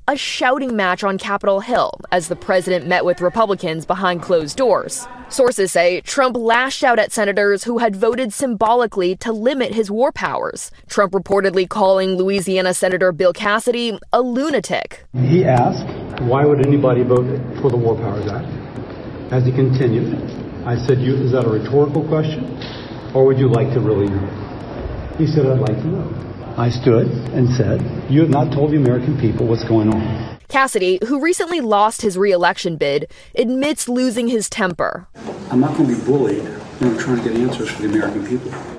a shouting match on Capitol Hill as the president met with Republicans behind closed doors. Sources say Trump lashed out at senators who had voted symbolically to limit his war powers. Trump reportedly calling Louisiana Senator Bill Cassidy a lunatic. He asked, why would anybody vote for the War Powers Act? As he continued, I said, is that a rhetorical question? Or would you like to really know? He said, I'd like to know. I stood and said, you have not told the American people what's going on. Cassidy, who recently lost his re-election bid, admits losing his temper. I'm not going to be bullied when I'm trying to get answers for the American people.